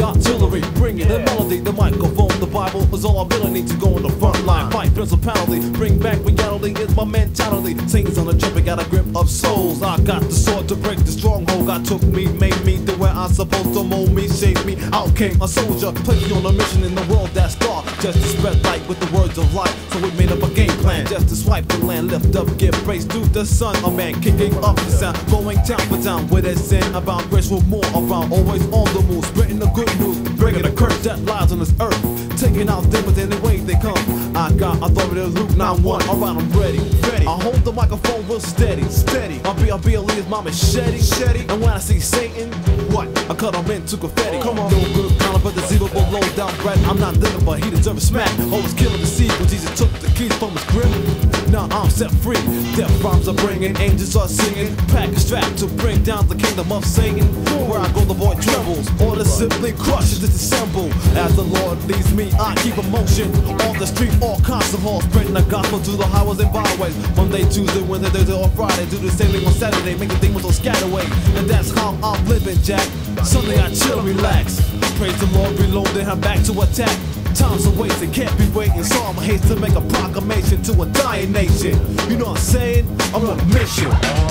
artillery, bringing the melody, the microphone, the Bible is all I really need to go on the front line. Fight principality, bring back reality is my mentality. Singers on the trumpet got a grip of souls. I got the sword to break the stronghold. God took me, made me to where I'm supposed to mold me, shape me. Out came a soldier, placed me on a mission in the world that's dark, just to spread light with the words of life. So we made up a game plan, just to swipe the land, lift up, give praise to the sun. A man kicking up the sound, going town for town with his sin about grace with more around, always on the move, spreading the good news, breaking the curse that lies on this earth, taking out demons any way they come. I got authority, Luke 9-1. Alright, I'm ready. I hold the microphone real steady. I'll be a leader's my machete. And when I see Satan, what? I cut him into confetti. Come on, no good kind of but deceivable, low down bread. I'm not living, but he deserves a smack. Always killing the seed when Jesus took the keys from his grip. Now I'm set free. Death rhymes are bringing, angels are singing. Pack a strap to bring down the kingdom of Satan. Where I go, the boy trembles. Order simply crushes, disassemble. As the Lord leads me, I keep a motion on the street, all kinds of halls, spreading the gospel to the highways and byways. Monday, Tuesday, Wednesday, Thursday, or Friday, do the same thing on Saturday, make the demons all scatter away. And that's how I'm living, Jack. Sunday I chill and relax. Praise the Lord, reload, then I'm back to attack. Times are wasted, can't be waiting, so I'm haste to make a proclamation to a dying nation. You know what I'm saying? I'm on a mission.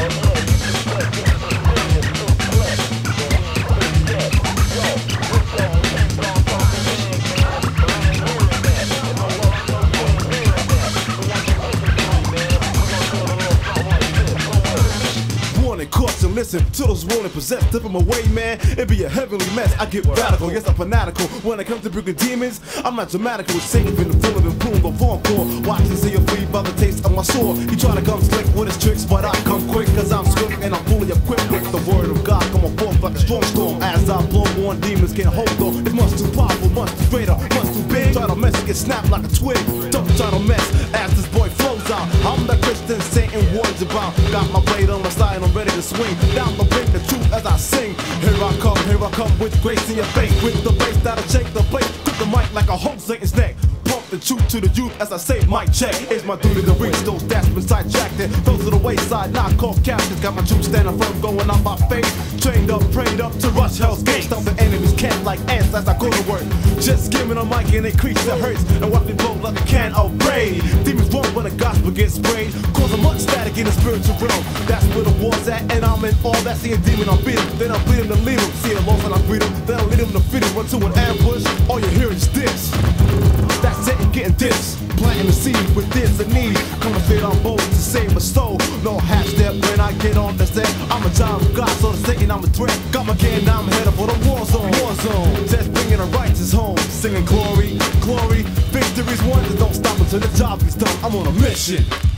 Caution, listen to those warning possessed. Tip them away, man. It be a heavenly mess. I get radical, yes, I'm fanatical. When it comes to bringing demons, I'm not dramatical. With Satan been the full of him, boom, the form core. Watch and see you free by the taste of my sword. He try to come slick with his tricks, but I come quick, cause I'm swift and I'm fully equipped with the word of God. Come on forth like a strong storm. As I blow on demons can't hold though. It's much too powerful, much too greater, much too big. Try to mess, it get snapped like a twig. Don't try to mess, as this boy flows out. I'm the Christian Satan warns about. Got my blade on my side, I'm ready to swing down the bring the truth as I sing. Here I come with grace in your face, with the bass that'll shake the place. Took the mic like a hoe Satan's neck. Pump the truth to the youth as I say mic check. It's my duty to reach those that's been sidetracked. Those to the wayside, not called captains. Got my troops standing firm, going on my faith. Trained up, prayed up to rush hell's gate. Stop the enemy's camp like ants as I go to work. Just giving a mic and increase the hurts, and watch me blow like a can of braid. Demons run when the gospel gets sprayed, causing much static in the spiritual realm. That's where the war's at, and I'm in all that. See a demon, I'm beat him, then I beat him to lead him. See a lost and I greet him, then I lead him to feed him. Run to an ambush, all you hear is this. That's it, getting this. Planting the seed with this a need. Coming fit on bold to save my soul. No half step when I get on the set. I'm a child of God, so to Satan I'm a threat. Got my can, now I'm headed for the war zone. Just bringing the righteous home. Singing glory, glory. Victory's won, don't stop until the job is done. I'm on a mission.